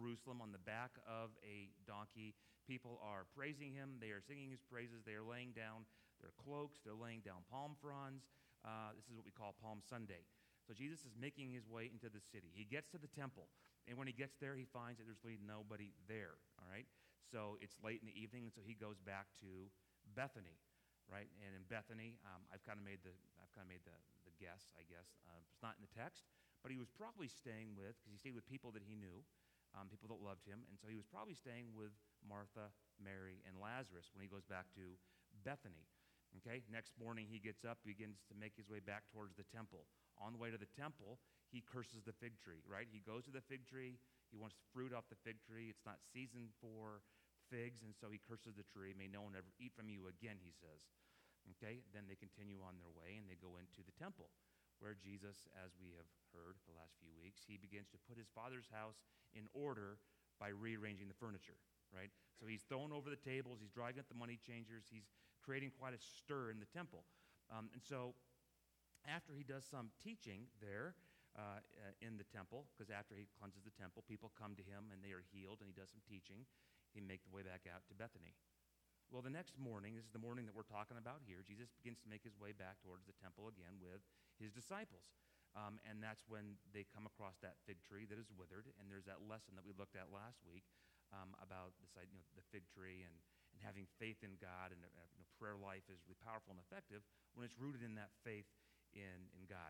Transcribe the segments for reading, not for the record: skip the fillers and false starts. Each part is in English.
Jerusalem on the back of a donkey. People are praising him. They are singing his praises. They are laying down their cloaks. They're laying down palm fronds. This is what we call Palm Sunday. So Jesus is making his way into the city. He gets to the temple, and when he gets there, he finds that there's really nobody there, all right? So it's late in the evening, and so he goes back to Bethany, right? And in Bethany, I've kind of made the guess, I guess. It's not in the text, but he was probably staying with, because he stayed with people that he knew, people that loved him, and so he was probably staying with Martha, Mary, and Lazarus when he goes back to Bethany. Okay, next morning he gets up, begins to make his way back towards the temple. On the way to the temple, he curses the fig tree, right? He goes to the fig tree. He wants fruit off the fig tree. It's not season for figs, and so he curses the tree. May no one ever eat from you again, he says. Okay, then they continue on their way, and they go into the temple, where Jesus, as we have heard the last few weeks, he begins to put his Father's house in order by rearranging the furniture, right? So he's throwing over the tables. He's driving up the money changers. He's creating quite a stir in the temple. And so after he does some teaching there in the temple, because after he cleanses the temple, people come to him and they are healed, and he does some teaching, he makes the way back out to Bethany. Well, the next morning, this is the morning that we're talking about here, Jesus begins to make his way back towards the temple again with his disciples. And that's when they come across that fig tree that is withered, and there's that lesson that we looked at last week about this, the fig tree and having faith in God, and prayer life is really powerful and effective when it's rooted in that faith in God.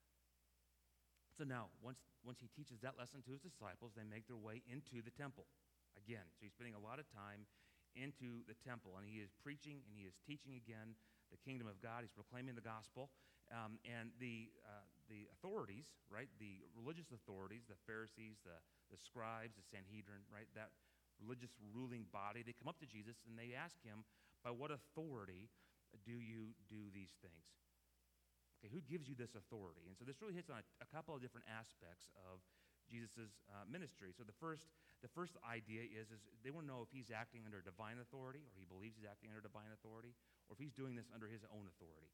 So now, once he teaches that lesson to his disciples, they make their way into the temple again. So he's spending a lot of time into the temple, and he is preaching and he is teaching again the kingdom of God. He's proclaiming the gospel, and the authorities, right, the religious authorities, the Pharisees, the scribes, the Sanhedrin, right, that religious ruling body, they come up to Jesus and they ask him, by what authority do you do these things? Okay, who gives you this authority? And so this really hits on a couple of different aspects of Jesus' ministry. So the first idea is they want to know if he's acting under divine authority, or he believes he's acting under divine authority, or if he's doing this under his own authority.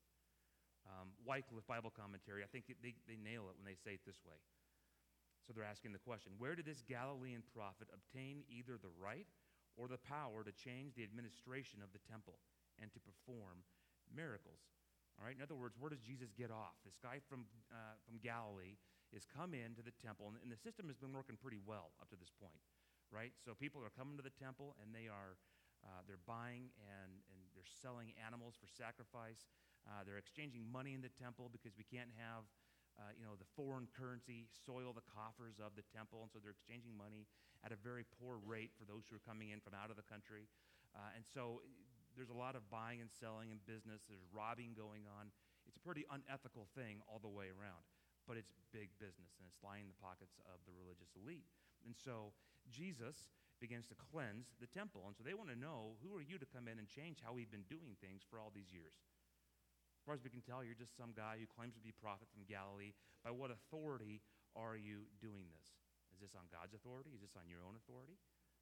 Wycliffe Bible Commentary, I think they nail it when they say it this way. So they're asking the question, where did this Galilean prophet obtain either the right or the power to change the administration of the temple and to perform miracles? All right. In other words, where does Jesus get off? This guy from Galilee is come into the temple, and the system has been working pretty well up to this point, right? So people are coming to the temple, and they're buying and they're selling animals for sacrifice. They're exchanging money in the temple because we can't have the foreign currency soil the coffers of the temple, and so they're exchanging money at a very poor rate for those who are coming in from out of the country. And so there's a lot of buying and selling in business. There's robbing going on. It's a pretty unethical thing all the way around, but it's big business, and it's lining the pockets of the religious elite. And so Jesus begins to cleanse the temple, and so they want to know, who are you to come in and change how we've been doing things for all these years? As far as we can tell, you're just some guy who claims to be a prophet from Galilee. By what authority are you doing this? Is this on God's authority? Is this on your own authority?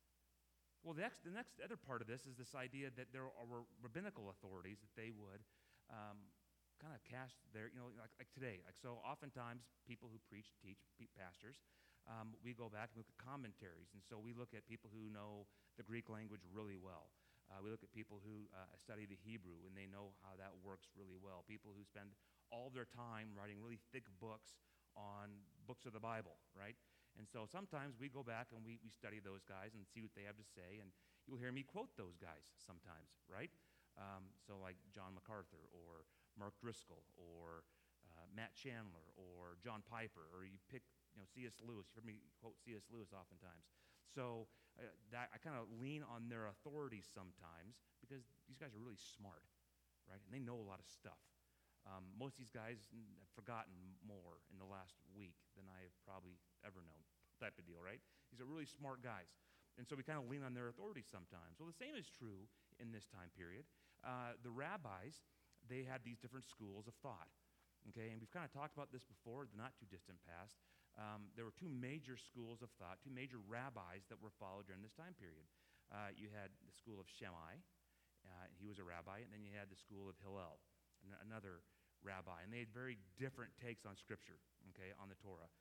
Well, the next other part of this is this idea that there are rabbinical authorities that they would kind of cast their, like today. Like, so oftentimes people who preach, teach, pastors, we go back and look at commentaries. And so we look at people who know the Greek language really well. We look at people who study the Hebrew, and they know how that works really well. People who spend all their time writing really thick books on books of the Bible, right? And so sometimes we go back and we study those guys and see what they have to say, and you'll hear me quote those guys sometimes, right? So like John MacArthur or Mark Driscoll or Matt Chandler or John Piper, or you pick C.S. Lewis. You've heard me quote C.S. Lewis oftentimes. So that I kind of lean on their authority sometimes because these guys are really smart, right? And they know a lot of stuff. Most of these guys have forgotten more in the last week than I have probably ever known, type of deal, right? These are really smart guys. And so we kind of lean on their authority sometimes. Well, the same is true in this time period. The rabbis, they had these different schools of thought. Okay, and we've kind of talked about this before, the not too distant past. There were two major schools of thought, two major rabbis that were followed during this time period. You had the school of Shammai, he was a rabbi, and then you had the school of Hillel, another rabbi, and they had very different takes on Scripture, okay, on the Torah.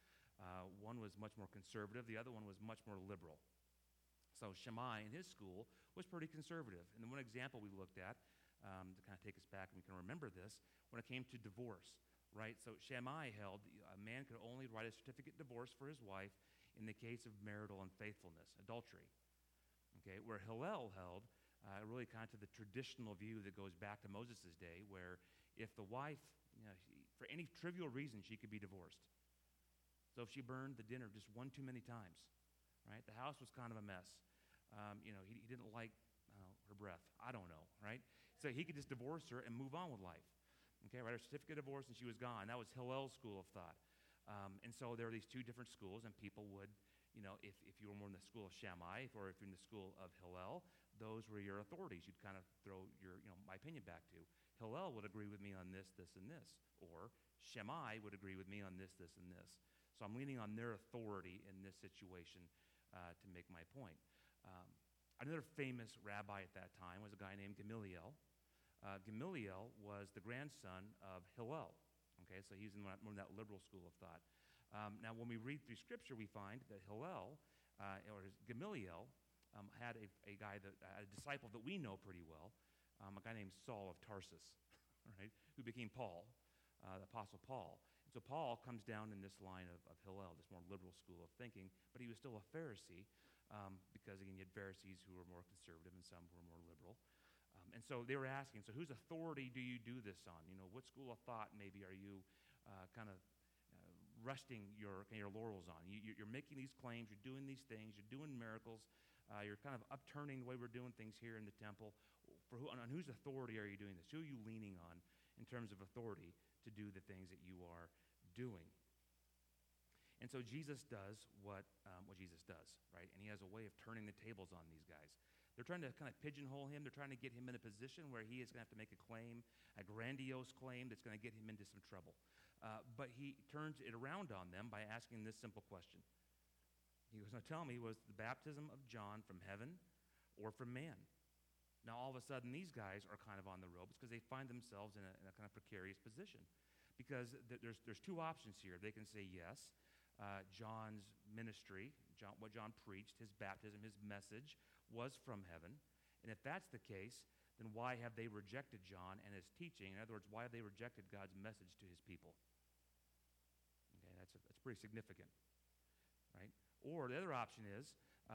One was much more conservative. The other one was much more liberal. So Shammai in his school was pretty conservative. And the one example we looked at, to kind of take us back and we can remember this, when it came to divorce, right? So Shammai held a man could only write a certificate of divorce for his wife in the case of marital unfaithfulness, adultery. Okay, where Hillel held really kind of the traditional view that goes back to Moses' day, where if the wife, for any trivial reason, she could be divorced. So if she burned the dinner just one too many times, right? The house was kind of a mess. He didn't like her breath. I don't know, right? So he could just divorce her and move on with life. Okay, write her certificate of divorce and she was gone. That was Hillel's school of thought. And so there are these two different schools, and people would, if you were more in the school of Shammai or if you're in the school of Hillel, those were your authorities. You'd kind of throw my opinion back to. Hillel would agree with me on this, this, and this. Or Shammai would agree with me on this, this, and this. So I'm leaning on their authority in this situation to make my point. Another famous rabbi at that time was a guy named Gamaliel. Gamaliel was the grandson of Hillel. Okay, so he's in more in that liberal school of thought. Now, when we read through Scripture, we find that Hillel, or Gamaliel, had a guy, a disciple that we know pretty well, a guy named Saul of Tarsus, right, who became Paul, the Apostle Paul. So Paul comes down in this line of Hillel, this more liberal school of thinking, but he was still a Pharisee because, again, you had Pharisees who were more conservative and some who were more liberal. And so they were asking, so whose authority do you do this on? What school of thought maybe are you kind of resting your laurels on? You're making these claims, you're doing these things, you're doing miracles, you're kind of upturning the way we're doing things here in the temple. On whose authority are you doing this? Who are you leaning on in terms of authority to do the things that you are doing? And so Jesus does what Jesus does, right? And he has a way of turning the tables on these guys. They're trying to kind of pigeonhole him. They're trying to get him in a position where he is going to have to make a claim, a grandiose claim that's going to get him into some trouble. But he turns it around on them by asking this simple question. He goes, now tell me, was the baptism of John from heaven or from man? Now, all of a sudden, these guys are kind of on the ropes because they find themselves in a kind of precarious position. Because there's two options here. They can say, yes, John's ministry, what John preached, his baptism, his message was from heaven. And if that's the case, then why have they rejected John and his teaching? In other words, why have they rejected God's message to his people? Okay, that's pretty significant, right? Or the other option is,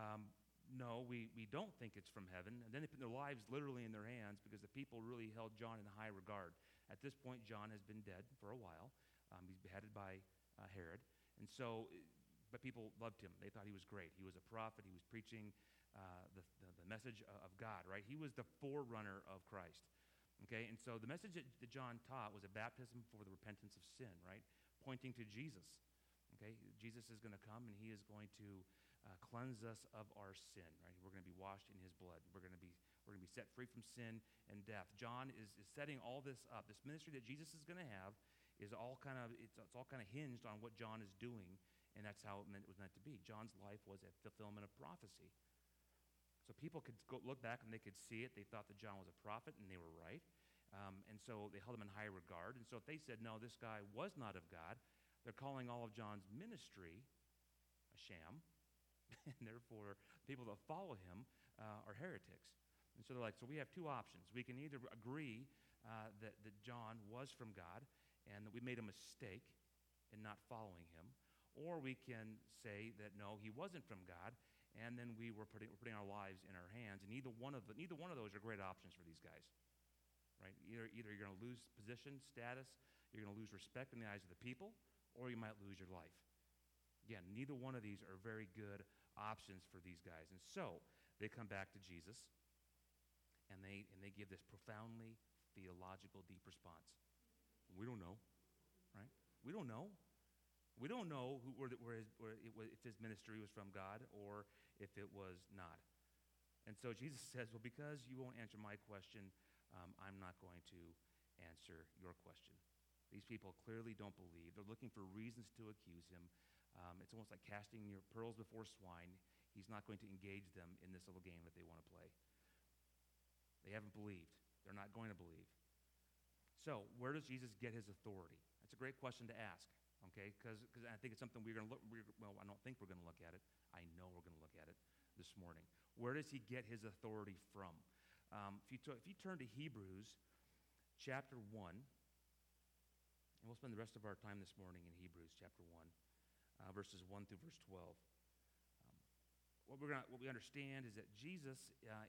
no, we don't think it's from heaven. And then they put their lives literally in their hands because the people really held John in high regard. At this point, John has been dead for a while. He's beheaded by Herod. And so, but people loved him. They thought he was great. He was a prophet. He was preaching the message of God, right? He was the forerunner of Christ. Okay, and so the message that John taught was a baptism for the repentance of sin, right? Pointing to Jesus. Okay, Jesus is going to come and he is going to cleanse us of our sin, right? We're going to be washed in his blood. We're going to be set free from sin and death. John is setting all this up. This ministry that Jesus is going to have is all kind of hinged on what John is doing, and that's how it was meant to be. John's life was a fulfillment of prophecy. So people could look back and they could see it. They thought that John was a prophet, and they were right. And so they held him in high regard. And so if they said, no, this guy was not of God, they're calling all of John's ministry a sham. And therefore, people that follow him are heretics. And so they're like, so we have two options. We can either agree that John was from God and that we made a mistake in not following him, or we can say that, no, he wasn't from God, and then we're putting our lives in our hands. And neither one of those are great options for these guys, right? Either you're going to lose position, status, you're going to lose respect in the eyes of the people, or you might lose your life. Again, neither one of these are very good options for these guys. And so they come back to Jesus, and they give this profoundly theological, deep response. We don't know, right? We don't know. We don't know if his ministry was from God or if it was not. And so Jesus says, well, because you won't answer my question, I'm not going to answer your question. These people clearly don't believe. They're looking for reasons to accuse him. It's almost like casting your pearls before swine. He's not going to engage them in this little game that they want to play. They haven't believed. They're not going to believe. So where does Jesus get his authority? That's a great question to ask. Okay, because I think it's something we're going to look. Well, I don't think we're going to look at it. I know we're going to look at it this morning. Where does he get his authority from? If you turn to Hebrews chapter 1, and we'll spend the rest of our time this morning in Hebrews chapter 1, verses 1 through verse 12. What we understand is that Jesus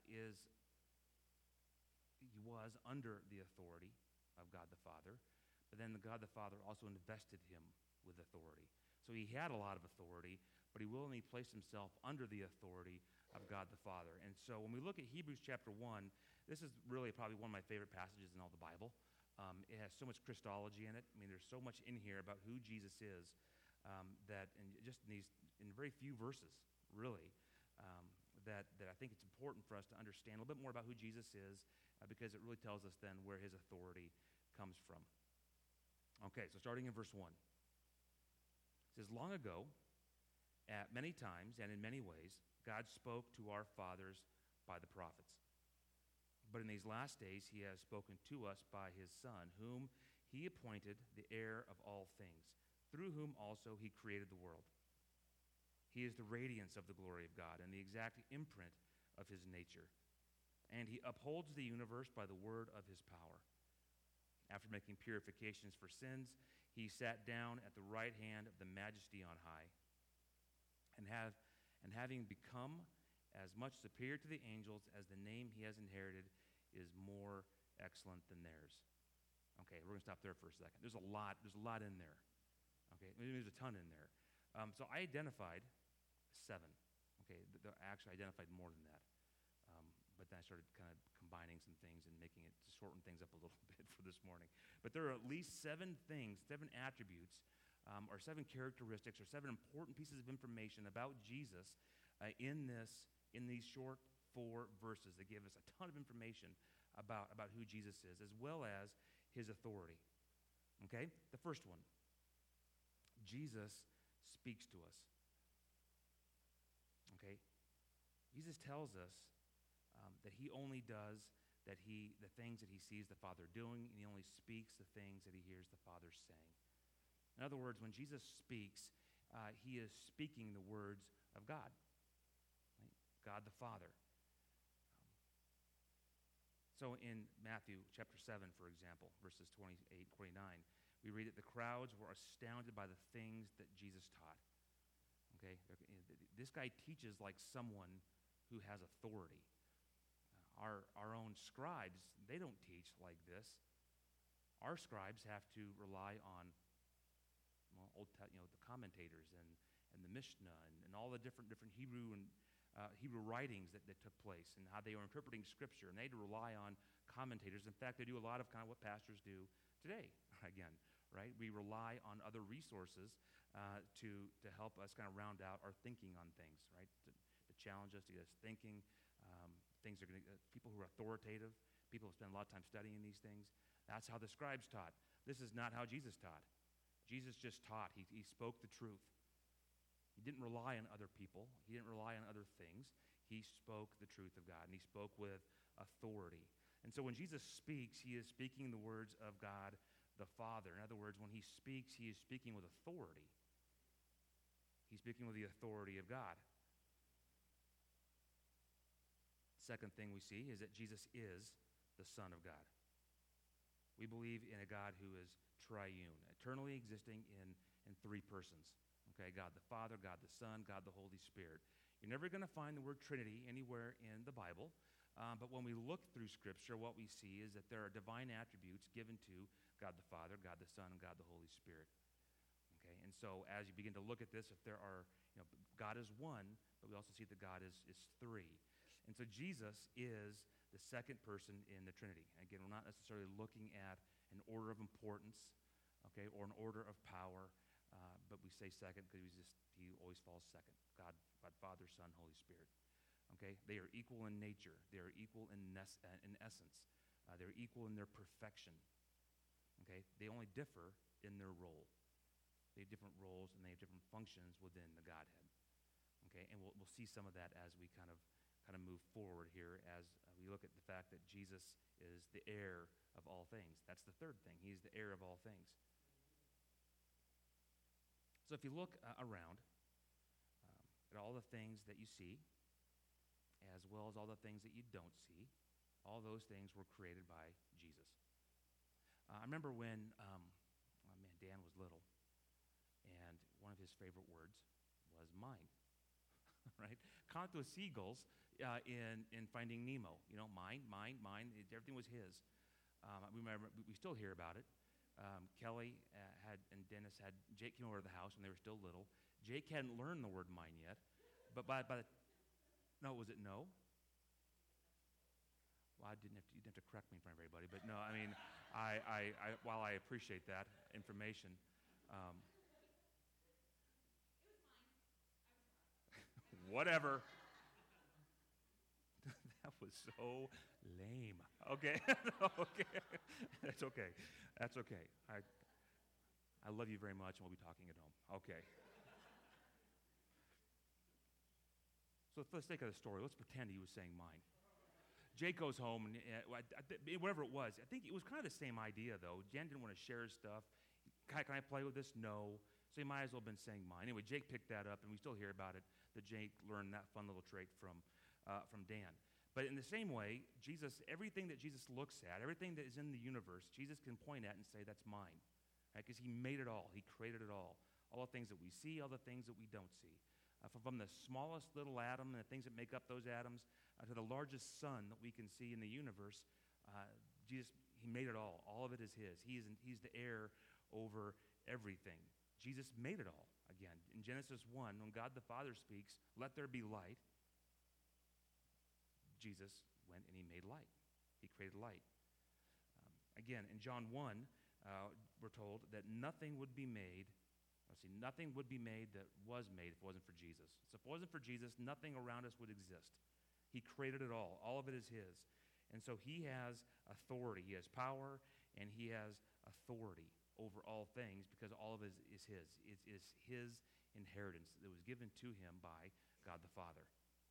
he was under the authority of God the Father, but then God the Father also invested him with authority. So he had a lot of authority, but he willingly placed himself under the authority of God the Father. And so when we look at Hebrews chapter 1, this is really probably one of my favorite passages in all the Bible. It has so much Christology in it. I mean, there's so much in here about who Jesus is that in very few verses, really, that I think it's important for us to understand a little bit more about who Jesus is because it really tells us then where his authority comes from. Okay, so starting in verse 1. It says, long ago, at many times and in many ways, God spoke to our fathers by the prophets. But in these last days, he has spoken to us by his Son, whom he appointed the heir of all things, through whom also he created the world. He is the radiance of the glory of God and the exact imprint of his nature. And he upholds the universe by the word of his power. After making purifications for sins, he sat down at the right hand of the Majesty on high. And having become as much superior to the angels as the name he has inherited is more excellent than theirs. Okay, we're going to stop there for a second. There's a lot in there. Okay, there's a ton in there. So I identified 7. Okay, I actually identified more than that. But then I started kind of combining some things and making it to shorten things up a little bit for this morning. But there are at least 7 things, 7 attributes, or 7 characteristics, or 7 important pieces of information about Jesus in these short 4 verses that give us a ton of information about who Jesus is, as well as his authority. Okay? The first one, Jesus speaks to us. Okay? Jesus tells us that he only does the things that he sees the Father doing, and he only speaks the things that he hears the Father saying. In other words, when Jesus speaks, he is speaking the words of God, right? God the Father. So in Matthew chapter 7, for example, verses 28, 29, we read that the crowds were astounded by the things that Jesus taught. Okay, this guy teaches like someone who has authority. Our own scribes, they don't teach like this. Our scribes have to rely on the commentators and the Mishnah and all the different Hebrew writings that took place and how they were interpreting Scripture, and they had to rely on commentators. In fact, they do a lot of kind of what pastors do today. Again, right? We rely on other resources to help us kind of round out our thinking on things, right? To challenge us, to get us thinking. Things are going to people who are authoritative, people who spend a lot of time studying these things. That's how the scribes taught. This is not how Jesus taught. Jesus just taught. He spoke the truth. He didn't rely on other people. He didn't rely on other things. He spoke the truth of God, and he spoke with authority. And so when Jesus speaks, he is speaking the words of God the Father. In other words, when he speaks, he is speaking with authority. He's speaking with the authority of God. Second thing we see is that Jesus is the Son of God. We believe in a God who is triune, eternally existing in 3 persons. Okay, God the Father, God the Son, God the Holy Spirit. You're never going to find the word Trinity anywhere in the Bible, but when we look through Scripture, what we see is that there are divine attributes given to God the Father, God the Son, and God the Holy Spirit. Okay, and so as you begin to look at this, if there are, God is one, but we also see that God is 3. And so Jesus is the second person in the Trinity. Again, we're not necessarily looking at an order of importance, okay, or an order of power, but we say second because he always falls second. God, Father, Son, Holy Spirit. Okay, they are equal in nature. They are equal in essence. They're equal in their perfection. Okay, they only differ in their role. They have different roles and they have different functions within the Godhead. Okay, and we'll see some of that as we kind of move forward here as we look at the fact that Jesus is the heir of all things. That's the third thing. He's the heir of all things. So if you look around at all the things that you see, as well as all the things that you don't see, all those things were created by Jesus. I remember when Dan was little, and one of his favorite words was mine, right? Count those seagulls in Finding Nemo. You know, mine. Everything was his. We still hear about it. Kelly and Dennis had Jake came over to the house when they were still little. Jake hadn't learned the word mine yet, but was it no? Well, you didn't have to correct me in front of everybody, but no, I mean, while I appreciate that information, whatever. That was so lame. Okay, okay, that's okay. That's okay. I love you very much, and we'll be talking at home. Okay. So for the sake of the story, let's pretend he was saying mine. Jake goes home, and whatever it was, I think it was kind of the same idea, though. Jen didn't want to share his stuff. Can I play with this? No. So he might as well have been saying mine. Anyway, Jake picked that up, and we still hear about it, that Jake learned that fun little trait from Dan. But in the same way, Jesus, everything that Jesus looks at, everything that is in the universe, Jesus can point at and say, that's mine. Because he made it all. He created it all. All the things that we see, all the things that we don't see. From the smallest little atom and the things that make up those atoms to the largest sun that we can see in the universe, Jesus, he made it all. All of it is his. He's the heir over everything. Jesus made it all. Again, in Genesis 1, when God the Father speaks, let there be light, Jesus went and he made light. He created light. Again, in John 1, we're told that nothing would be made that was made if it wasn't for Jesus. So if it wasn't for Jesus, nothing around us would exist. He created it all. All of it is his. And so he has authority. He has power, and he has authority over all things because all of it is his. It is his inheritance that was given to him by God the Father.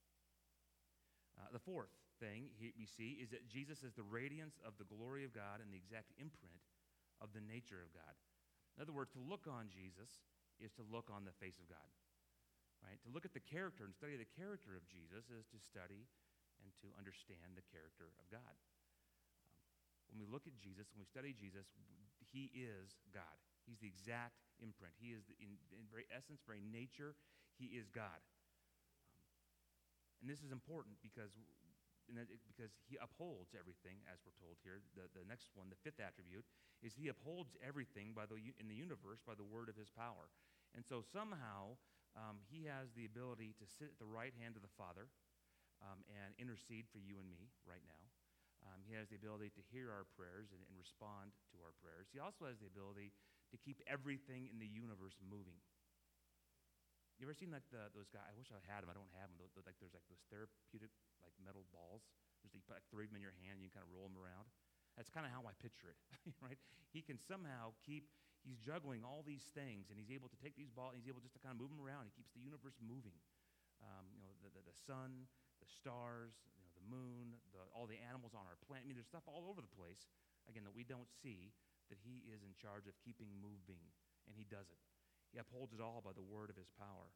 The fourth thing we see is that Jesus is the radiance of the glory of God and the exact imprint of the nature of God. In other words, to look on Jesus is to look on the face of God. Right? To look at the character and study the character of Jesus is to study and to understand the character of God. When we look at Jesus, when we study Jesus, he is God. He's the exact imprint. He is, in very essence, very nature, he is God. And this is important because he upholds everything, as we're told here. The next one, the fifth attribute, is he upholds everything in the universe by the word of his power. And so somehow he has the ability to sit at the right hand of the Father and intercede for you and me right now. He has the ability to hear our prayers and respond to our prayers. He also has the ability to keep everything in the universe moving. You ever seen those guys? I wish I had them. I don't have them. There's like those therapeutic metal balls. You put 3 of them in your hand. And you can kind of roll them around. That's kind of how I picture it, right? He can somehow he's juggling all these things, and he's able to take these balls, and he's able just to kind of move them around. He keeps the universe moving. The sun, the stars, the moon, all the animals on our planet. I mean, there's stuff all over the place, again, that we don't see, that he is in charge of keeping moving, and he does it. He upholds it all by the word of his power.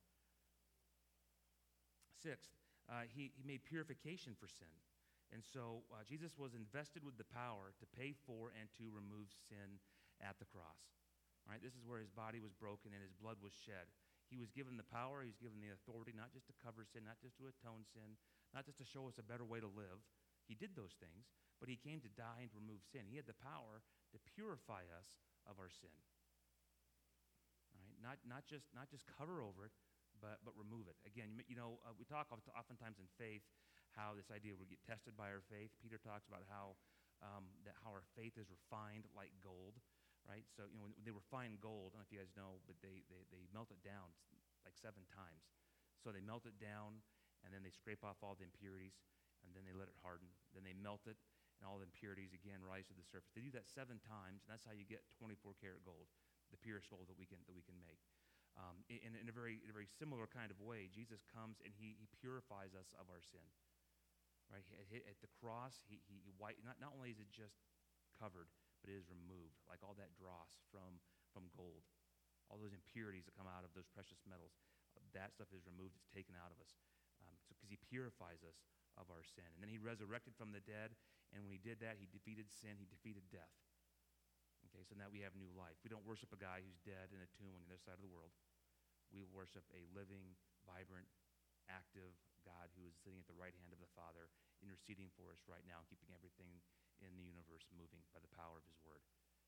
Sixth, he made purification for sin. And so Jesus was invested with the power to pay for and to remove sin at the cross. All right, this is where his body was broken and his blood was shed. He was given the power, he was given the authority, not just to cover sin, not just to atone sin, not just to show us a better way to live. He did those things, but he came to die and to remove sin. He had the power to purify us of our sin. All right, not just cover over it, but remove it. Again, we talk oftentimes in faith how this idea we get tested by our faith. Peter talks about how our faith is refined like gold, right? So when they refine gold, I don't know if you guys know, but they melt it down like 7 times. So they melt it down, and then they scrape off all the impurities, and then they let it harden. Then they melt it, and all the impurities again rise to the surface. They do that 7 times, and that's how you get 24-karat gold, the purest gold that we can make. In a very similar kind of way, Jesus comes and he purifies us of our sin. Right? At the cross, he not only is it just covered, but it is removed, like all that dross from gold. all those impurities that come out of those precious metals. That stuff is removed, it's taken out of us. Because he purifies us of our sin. And then he resurrected from the dead, and when he did that, he defeated sin, he defeated death. Okay, so now we have new life. We don't worship a guy who's dead in a tomb on the other side of the world. We worship a living, vibrant, active God who is sitting at the right hand of the Father, interceding for us right now, keeping everything in the universe moving by the power of his word.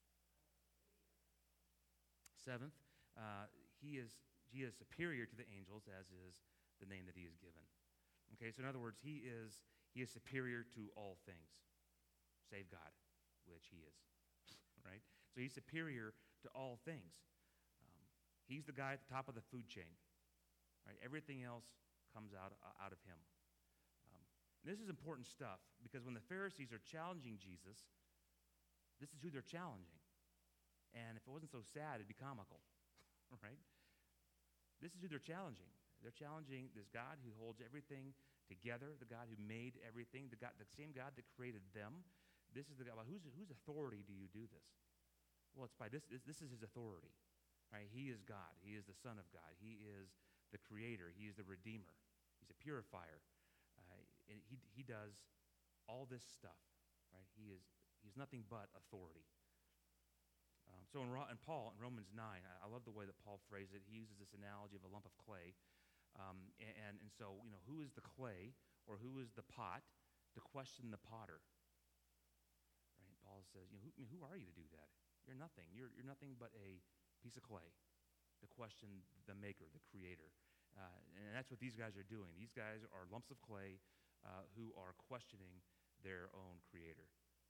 Seventh, he is superior to the angels, as is the name that he is given. Okay, so in other words, he is superior to all things, save God, which he is, right? So he's superior to all things. He's the guy at the top of the food chain, right? Everything else comes out of him. This is important stuff because when the Pharisees are challenging Jesus, this is who they're challenging. And if it wasn't so sad, it'd be comical, right? This is who they're challenging. They're challenging this God who holds everything together, the God who made everything, the same God that created them. This is the God. Well, whose authority do you do this? Well, it's by this. This is his authority, right? He is God. He is the Son of God. He is the Creator. He is the Redeemer. He's a purifier. And he does all this stuff, right? He's nothing but authority. So in Paul, in Romans 9, I love the way that Paul phrased it. He uses this analogy of a lump of clay. And so, who is the clay or who is the pot to question the potter? Right? Paul says, who are you to do that? You're nothing. You're nothing but a piece of clay to question the maker, the creator. And that's what these guys are doing. These guys are lumps of clay who are questioning their own creator.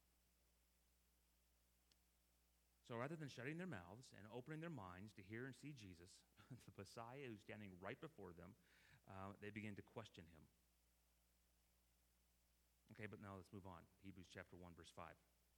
So rather than shutting their mouths and opening their minds to hear and see Jesus, the Messiah who's standing right before them, they begin to question him. Okay, but now let's move on. Hebrews chapter 1, verse 5.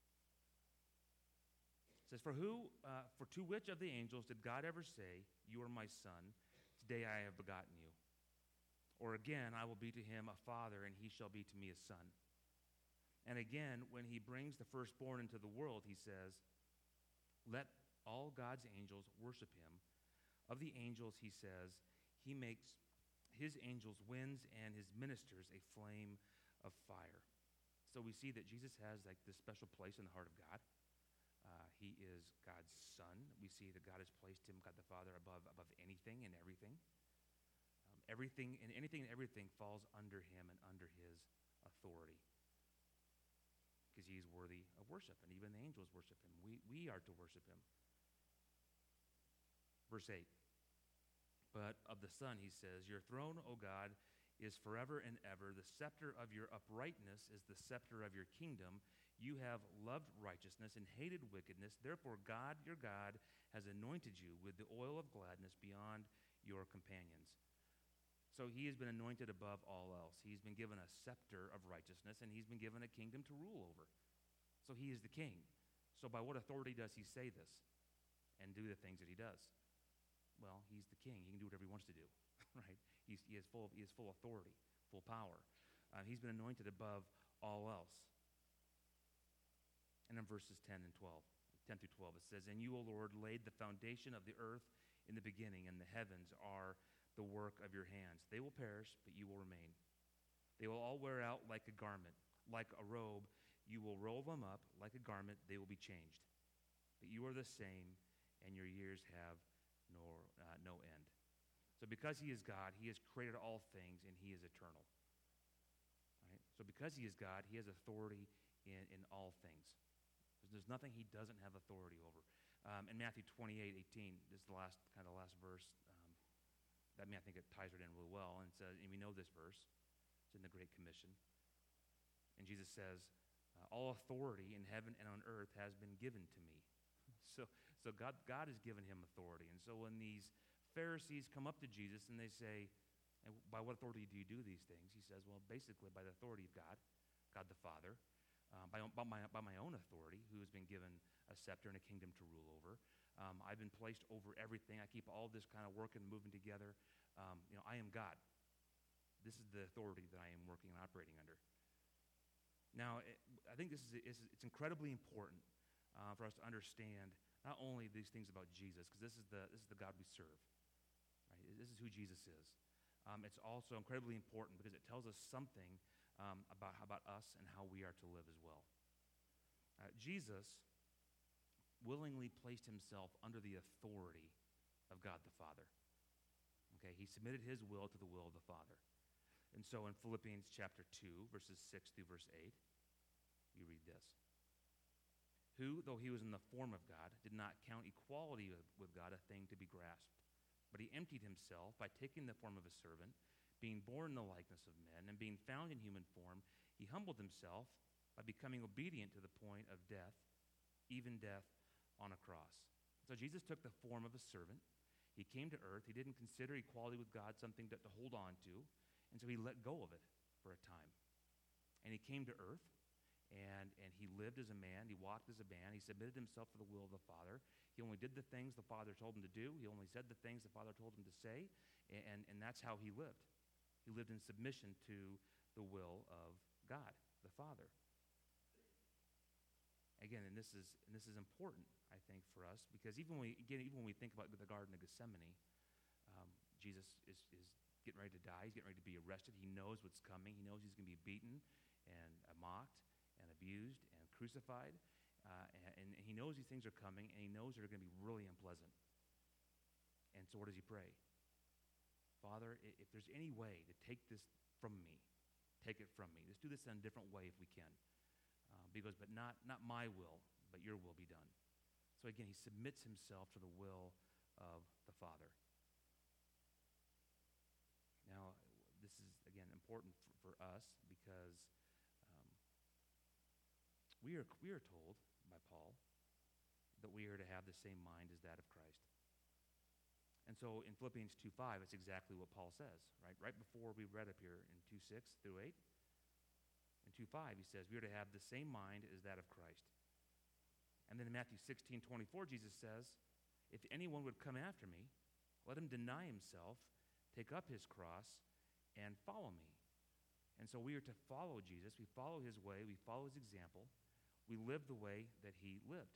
It says, For to which of the angels did God ever say, You are my son, today I have begotten you? Or again, I will be to him a father, and he shall be to me a son. And again, when he brings the firstborn into the world, he says, Let all God's angels worship him. Of the angels, he says, he makes his angels winds and his ministers a flame of fire. So we see that Jesus has like this special place in the heart of God. He is God's son. We see that God has placed him, God the Father, above anything and everything. Everything and anything and everything falls under him and under his authority. Because he's worthy of worship, and even the angels worship him. We are to worship him. Verse 8. But of the Son, he says, Your throne, O God, is forever and ever. The scepter of your uprightness is the scepter of your kingdom. You have loved righteousness and hated wickedness. Therefore, God, your God, has anointed you with the oil of gladness beyond your companions. So he has been anointed above all else. He's been given a scepter of righteousness, and he's been given a kingdom to rule over. So he is the king. So by what authority does he say this and do the things that he does? Well, he's the king. He can do whatever he wants to do, right? He is full authority, full power. He's been anointed above all else. And in verses 10 through 12, it says, And you, O Lord, laid the foundation of the earth in the beginning, and the heavens are the work of your hands. They will perish, but you will remain. They will all wear out like a garment. Like a robe, you will roll them up. Like a garment, they will be changed. But you are the same, and your years have no end. So because he is God, he has created all things, and he is eternal. Right? So because he is God, he has authority in all things. There's nothing he doesn't have authority over. In Matthew 28:18, this is the last verse. I think it ties it in really well. And says, and we know this verse. It's in the Great Commission. And Jesus says, all authority in heaven and on earth has been given to me. So God has given him authority. And so when these Pharisees come up to Jesus and they say, and by what authority do you do these things? He says, well, basically by the authority of God, God the Father, by my own authority, who has been given a scepter and a kingdom to rule over. I've been placed over everything. I keep all this kind of working and moving together. I am God. This is the authority that I am working and operating under. Now, I think it's incredibly important for us to understand not only these things about Jesus, because this is the God we serve, right? This is who Jesus is. It's also incredibly important because it tells us something about us and how we are to live as well. Jesus willingly placed himself under the authority of God the Father. Okay, he submitted his will to the will of the Father. And so in Philippians chapter 2, verses 6 through verse 8, you read this. Who, though he was in the form of God, did not count equality with God a thing to be grasped. But he emptied himself by taking the form of a servant, being born in the likeness of men, and being found in human form, he humbled himself by becoming obedient to the point of death, even death on a cross. So Jesus took the form of a servant. He came to earth. He didn't consider equality with God something to hold on to, and so he let go of it for a time. And he came to earth, and he lived as a man. He walked as a man. He submitted himself to the will of the Father. He only did the things the Father told him to do. He only said the things the Father told him to say, and that's how he lived. He lived in submission to the will of God, the Father. Again, and this is important, I think, for us, because even when we think about the Garden of Gethsemane, Jesus is getting ready to die. He's getting ready to be arrested. He knows what's coming. He knows he's going to be beaten and mocked and abused and crucified. And he knows these things are coming, and he knows they're going to be really unpleasant. And so what does he pray? Father, if there's any way to take this from me, take it from me. Let's do this in a different way if we can. But not my will, but your will be done. So again, he submits himself to the will of the Father. Now, this is, again, important for us because we are told by Paul that we are to have the same mind as that of Christ. And so in Philippians 2:5, it's exactly what Paul says, right? Right before we read up here in 2:6 through 8. In 2:5, he says, we are to have the same mind as that of Christ. And then in Matthew 16:24, Jesus says, if anyone would come after me, let him deny himself, take up his cross, and follow me. And so we are to follow Jesus. We follow his way. We follow his example. We live the way that he lived.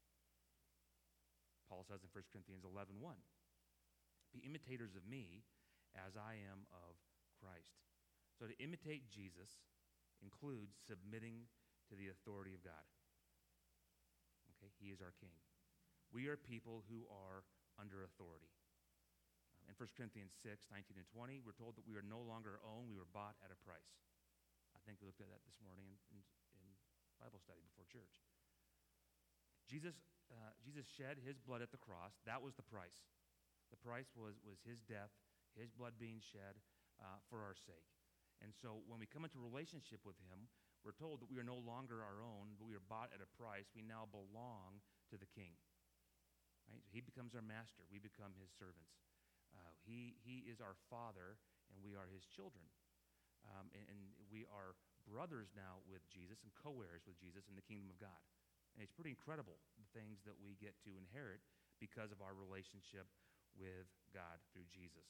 Paul says in 1 Corinthians 11:1, be imitators of me as I am of Christ. So to imitate Jesus includes submitting to the authority of God. Okay, he is our king. We are people who are under authority. In 1 Corinthians 6:19 and 20, we're told that we are no longer our own. We were bought at a price. I think we looked at that this morning in Bible study before church. Jesus shed his blood at the cross. That was the price. The price was his death, his blood being shed for our sake. And so when we come into relationship with him, we're told that we are no longer our own, but we are bought at a price. We now belong to the king. Right? So he becomes our master. We become his servants. He is our father, and we are his children. And we are brothers now with Jesus and co-heirs with Jesus in the kingdom of God. And it's pretty incredible, the things that we get to inherit because of our relationship with God through Jesus.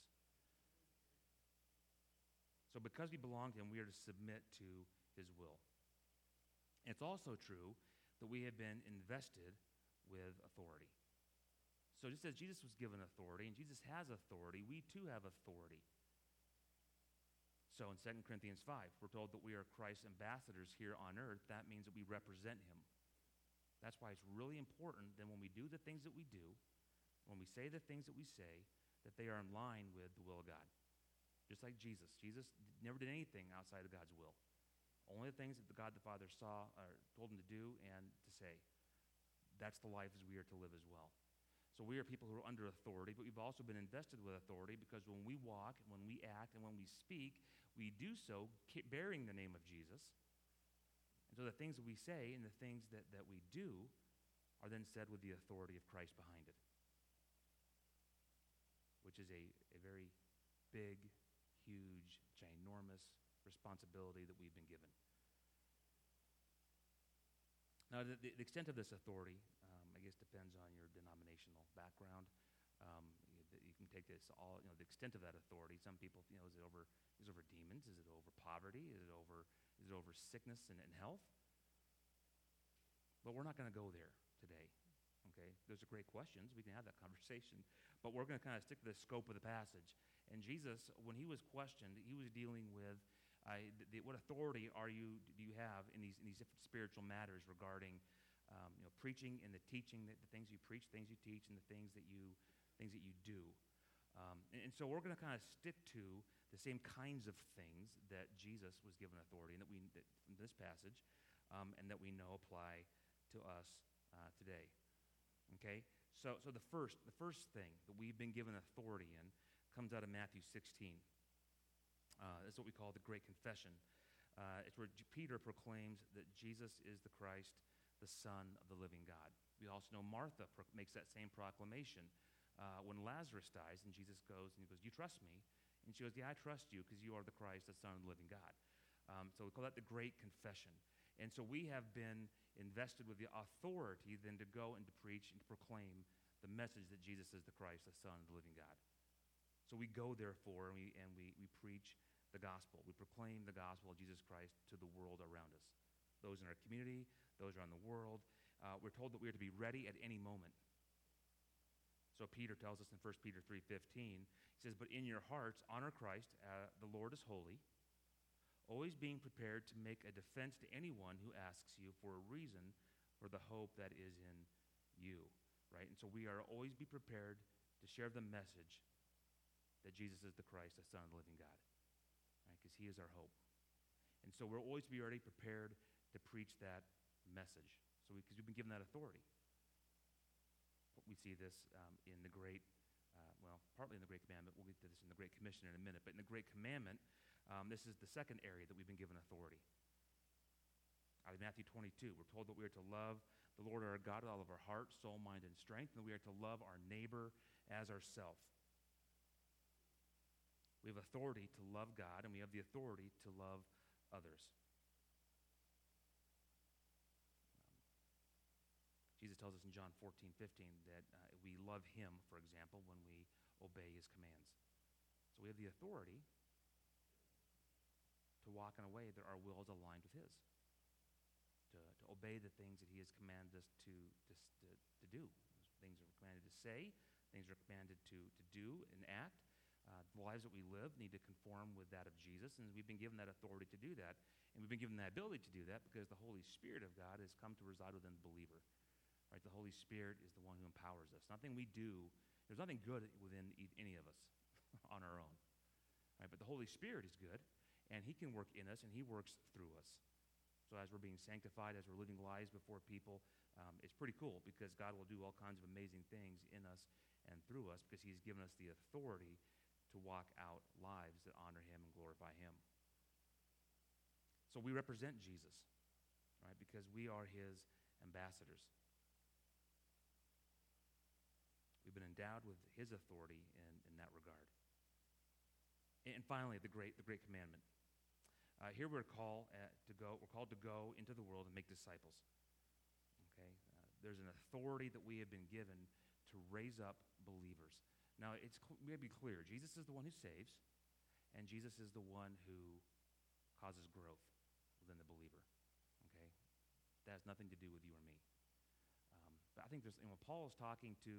So because we belong to him, we are to submit to his will. And it's also true that we have been invested with authority. So just as Jesus was given authority, and Jesus has authority, we too have authority. So in 2 Corinthians 5, we're told that we are Christ's ambassadors here on earth. That means that we represent him. That's why it's really important that when we do the things that we do, when we say the things that we say, that they are in line with the will of God. Just like Jesus. Jesus never did anything outside of God's will. Only the things that God the Father saw or told him to do and to say. That's the life as we are to live as well. So we are people who are under authority, but we've also been invested with authority because when we walk, when we act, and when we speak, we do so bearing the name of Jesus. And so the things that we say and the things that we do are then said with the authority of Christ behind it, which is a very big, huge, ginormous responsibility that we've been given. Now, the extent of this authority, I guess, depends on your denominational background. You can take this all, the extent of that authority. Some people, is it over demons? Is it over poverty? Is it over sickness and health? But we're not going to go there today, Okay, those are great questions. We can have that conversation. But we're going to kind of stick to the scope of the passage. And Jesus, when he was questioned, he was dealing with what authority do you have in these different spiritual matters regarding preaching and the teaching, the things you preach, things you teach, and the things that you do. And so we're going to kind of stick to the same kinds of things that Jesus was given authority, and that from this passage, and that we know apply to us today. Okay, so the first thing that we've been given authority in comes out of Matthew 16. It's what we call the Great Confession. It's where Peter proclaims that Jesus is the Christ, the Son of the living God. We also know Martha makes that same proclamation when Lazarus dies, and Jesus goes and he goes, "You trust me?" And she goes, "Yeah, I trust you because you are the Christ, the Son of the living God." So we call that the Great Confession. And so we have been invested with the authority then to go and to preach and to proclaim the message that Jesus is the Christ, the Son of the living God. So we go, therefore, and we preach the gospel. We proclaim the gospel of Jesus Christ to the world around us. Those in our community, those around the world. We're told that we are to be ready at any moment. So Peter tells us in 1 Peter 3:15, he says, "But in your hearts honor Christ, the Lord is holy, always being prepared to make a defense to anyone who asks you for a reason for the hope that is in you." Right? And so we are always be prepared to share the message that Jesus is the Christ, the Son of the living God. Right? Because he is our hope. And so we're always be ready, prepared to preach that message. So because we've been given that authority. We see this in the Great, partly in the Great Commandment. We'll get to this in the Great Commission in a minute. But in the Great Commandment, this is the second area that we've been given authority. Out of Matthew 22, we're told that we are to love the Lord our God with all of our heart, soul, mind, and strength, and we are to love our neighbor as ourselves. We have authority to love God, and we have the authority to love others. Jesus tells us in John 14:15 that we love him, for example, when we obey his commands. So we have the authority to walk in a way that our will is aligned with his, to obey the things that he has commanded us to do. Things are commanded to say, things are commanded to do and act. The lives that we live need to conform with that of Jesus, and we've been given that authority to do that. And we've been given that ability to do that because the Holy Spirit of God has come to reside within the believer. Right? The Holy Spirit is the one who empowers us. Nothing we do, there's nothing good within any of us on our own. Right? But the Holy Spirit is good, and he can work in us, and he works through us. So as we're being sanctified, as we're living lives before people, it's pretty cool because God will do all kinds of amazing things in us and through us because he's given us the authority to walk out lives that honor him and glorify him. So we represent Jesus, right? Because we are his ambassadors. We've been endowed with his authority in that regard. And finally, the great commandment. Here we're called to go into the world and make disciples. Okay, there's an authority that we have been given to raise up believers. Now, we have to be clear. Jesus is the one who saves, and Jesus is the one who causes growth within the believer. Okay, that has nothing to do with you or me. But I think when Paul is talking to,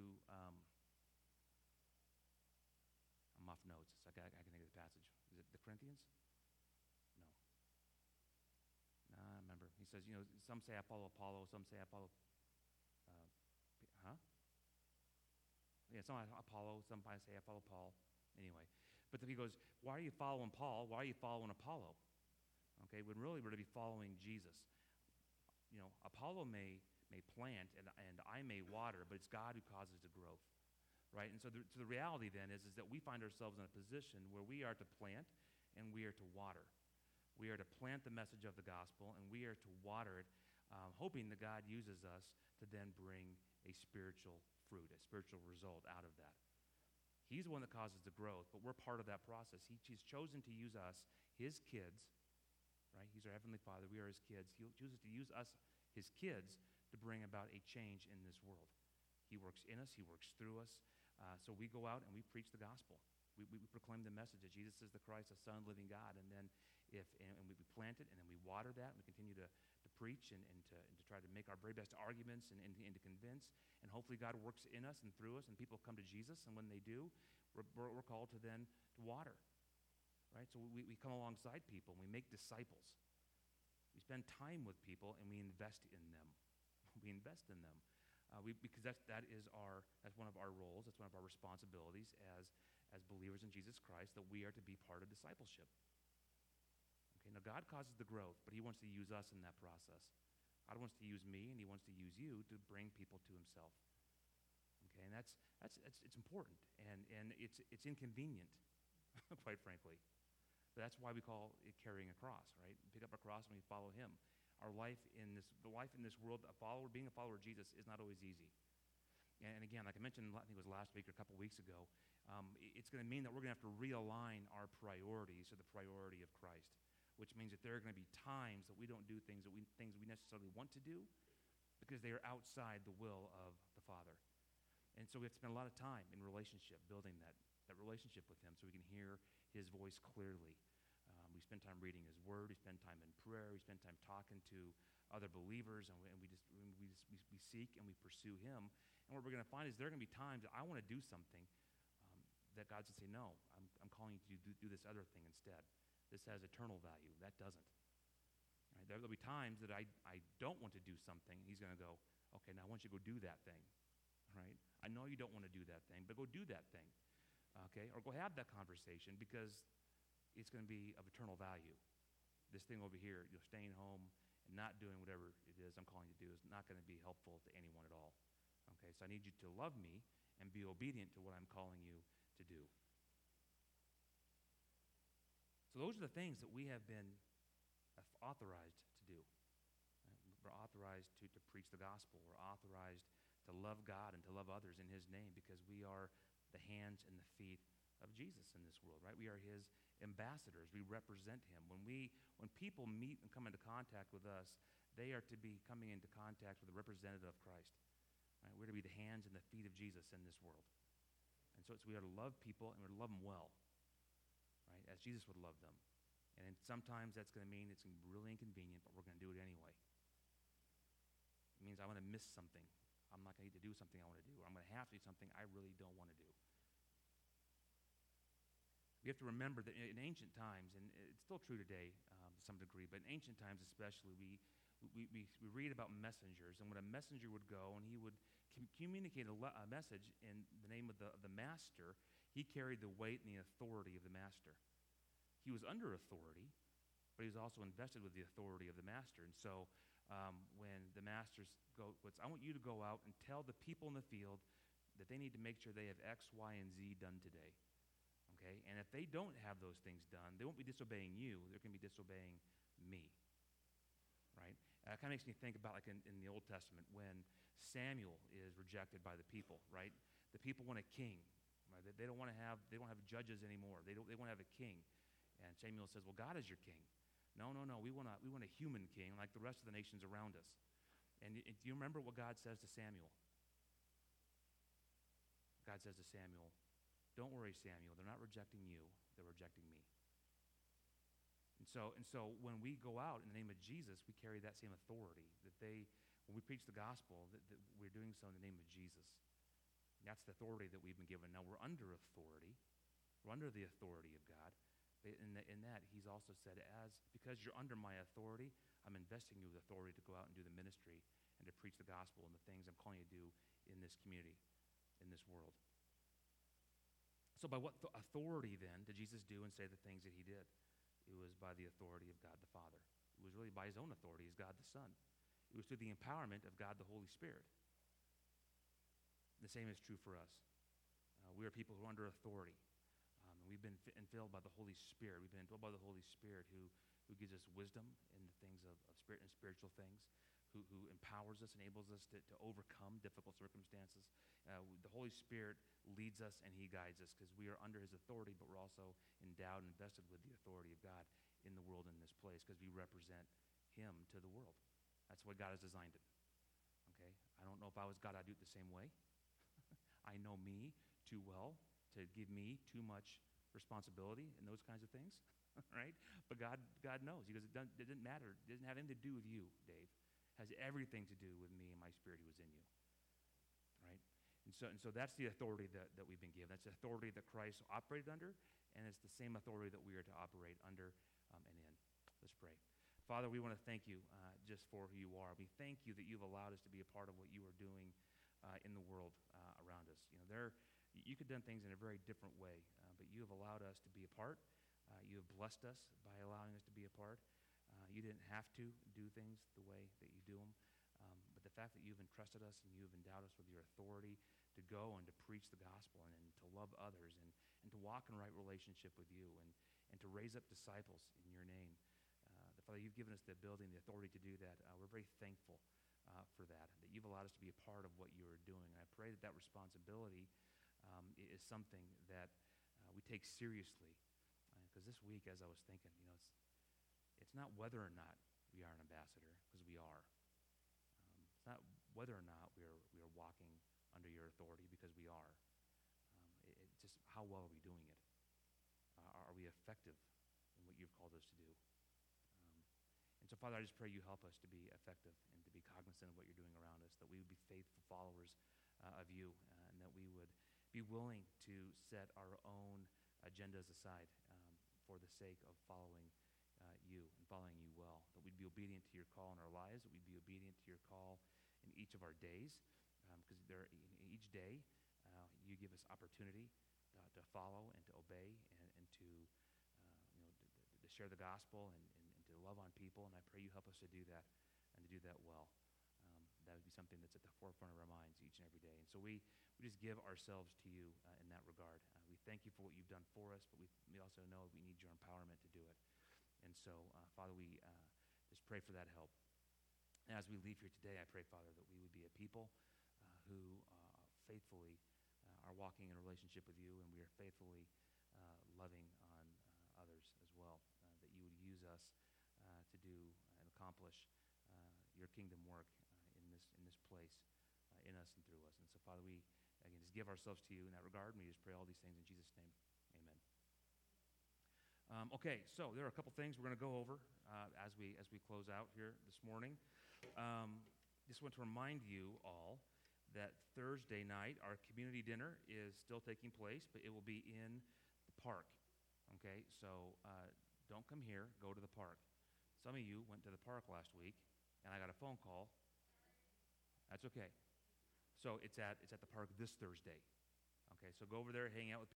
I'm off notes. So I can think of the passage. Is it the Corinthians? No. I remember. He says, some say I follow Apollo, some say I follow, Yeah, some Apollo, some say I follow Paul. Anyway, but then he goes, why are you following Paul? Why are you following Apollo? Okay, when really we're to be following Jesus. Apollo may plant and I may water, but it's God who causes the growth, right? And so the reality then is that we find ourselves in a position where we are to plant and we are to water. We are to plant the message of the gospel and we are to water it, hoping that God uses us to then bring a spiritual fruit, a spiritual result out of that. He's the one that causes the growth, but we're part of that process. He's chosen to use us, his kids, right? He's our Heavenly Father. We are his kids. He chooses to use us, his kids, to bring about a change in this world. He works in us. He works through us. So we go out and we preach the gospel. We proclaim the message that Jesus is the Christ, the Son of the living God. And then we plant it, and then we water that, and we continue to preach and to try to make our very best arguments and to convince. And hopefully God works in us and through us, and people come to Jesus. And when they do, we're called to then to water, right? So we come alongside people, and we make disciples. We spend time with people, and we invest in them. We invest in them. Because that's one of our roles, that's one of our responsibilities as believers in Jesus Christ, that we are to be part of discipleship. Okay, now God causes the growth, but he wants to use us in that process. God wants to use me, and he wants to use you to bring people to himself. Okay, and it's important, and it's inconvenient, quite frankly. But that's why we call it carrying a cross, right? We pick up a cross and we follow him. The life in this world, being a follower of Jesus is not always easy. And again, like I mentioned, I think it was last week or a couple weeks ago, it's going to mean that we're going to have to realign our priorities to the priority of Christ, which means that there are going to be times that we don't do things we necessarily want to do because they are outside the will of the Father. And so we have to spend a lot of time in relationship, building that relationship with him so we can hear his voice clearly. We spend time reading his word. We spend time in prayer. We spend time talking to other believers, and we seek and we pursue him. And what we're going to find is there are going to be times that I want to do something that God's going to say, no, I'm calling you to do this other thing instead. This has eternal value. That doesn't. Right? There'll be times that I don't want to do something. He's going to go, okay, now I want you to go do that thing. Right? I know you don't want to do that thing, but go do that thing. Okay? Or go have that conversation because it's going to be of eternal value. This thing over here, staying home and not doing whatever it is I'm calling you to do is not going to be helpful to anyone at all. Okay, so I need you to love me and be obedient to what I'm calling you to do. So those are the things that we have been authorized to do. We're authorized to preach the gospel. We're authorized to love God and to love others in his name because we are the hands and the feet of Jesus in this world, right? We are his ambassadors. We represent him. When people meet and come into contact with us, they are to be coming into contact with a representative of Christ. Right? We're to be the hands and the feet of Jesus in this world. And so we are to love people, and we're to love them well, right? As Jesus would love them. And sometimes that's going to mean it's going to be really inconvenient, but we're going to do it anyway. It means I'm going to miss something. I'm not going to get to do something I want to do. Or I'm going to have to do something I really don't want to do. We have to remember that in ancient times, and it's still true today to some degree, but in ancient times especially, we read about messengers, and when a messenger would go and he would communicate a message in the name of the master, he carried the weight and the authority of the master. He was under authority, but he was also invested with the authority of the master. And so when the masters go, I want you to go out and tell the people in the field that they need to make sure they have X, Y, and Z done today. Okay? And if they don't have those things done, they won't be disobeying you. They're going to be disobeying me. Right? It kind of makes me think about like in the Old Testament when Samuel is rejected by the people, right? The people want a king. Right? They don't want to have judges anymore. They want to have a king. And Samuel says, well, God is your king. No. We want a human king like the rest of the nations around us. And do you remember what God says to Samuel? God says to Samuel, don't worry, Samuel. They're not rejecting you. They're rejecting me. And so when we go out in the name of Jesus, we carry that same authority. When we preach the gospel, that we're doing so in the name of Jesus. And that's the authority that we've been given. Now we're under authority. We're under the authority of God. In that, he's also said, because you're under my authority, I'm investing you with authority to go out and do the ministry and to preach the gospel and the things I'm calling you to do in this community, in this world. So by what authority then did Jesus do and say the things that he did? It was by the authority of God the Father. It was really by his own authority as God the Son. It was through the empowerment of God the Holy Spirit. The same is true for us. We are people who are under authority. We've been filled by the Holy Spirit. We've been filled by the Holy Spirit who gives us wisdom in the things of spirit and spiritual things, who empowers us, enables us to overcome difficult circumstances. The Holy Spirit leads us and he guides us because we are under his authority, but we're also endowed and invested with the authority of God in the world in this place because we represent him to the world. That's the way God has designed it. Okay? I don't know if I was God, I'd do it the same way. I know me too well to give me too much responsibility and those kinds of things. right? But God knows. He goes, it didn't matter. It doesn't have anything to do with you, Dave. It has everything to do with me and my Spirit who is in you, right? And so that's the authority that we've been given. That's the authority that Christ operated under, and it's the same authority that we are to operate under and in. Let's pray. Father, we want to thank you just for who you are. We thank you that you've allowed us to be a part of what you are doing in the world around us. You could have done things in a very different way, but you have allowed us to be a part. You have blessed us by allowing us to be a part. You didn't have to do things the way that you do them, but the fact that you've entrusted us and you've endowed us with your authority to go and to preach the gospel and to love others and to walk in right relationship with you and to raise up disciples in your name. Father, you've given us the ability and the authority to do that. We're very thankful for that you've allowed us to be a part of what you are doing. And I pray that responsibility is something that we take seriously. Because this week, as I was thinking, it's not whether or not we are an ambassador, because we are. It's not whether or not we are walking under your authority, because we are. It's just how well are we doing it? Are we effective in what you've called us to do? And so, Father, I just pray you help us to be effective and to be cognizant of what you're doing around us, that we would be faithful followers of you, and that we would be willing to set our own agendas aside for the sake of following you and following you well, that we'd be obedient to your call in our lives, that we'd be obedient to your call in each of our days, because in each day you give us opportunity to follow and to obey and to share the gospel and to love on people, and I pray you help us to do that and to do that well. That would be something that's at the forefront of our minds each and every day. And so we just give ourselves to you in that regard. We thank you for what you've done for us, but we also know we need your empowerment to do it. And so, Father, we just pray for that help. And as we leave here today, I pray, Father, that we would be a people who faithfully are walking in a relationship with you, and we are faithfully loving on others as well, that you would use us to do and accomplish your kingdom work in this place, in us and through us. And so, Father, we, again, just give ourselves to you in that regard, and we just pray all these things in Jesus' name. Amen. Okay, so there are a couple things we're going to go over as we close out here this morning. Just want to remind you all that Thursday night, our community dinner is still taking place, but it will be in the park. Okay, so don't come here, go to the park. Some of you went to the park last week, and I got a phone call. That's okay. So it's at the park this Thursday. Okay, so go over there, hang out with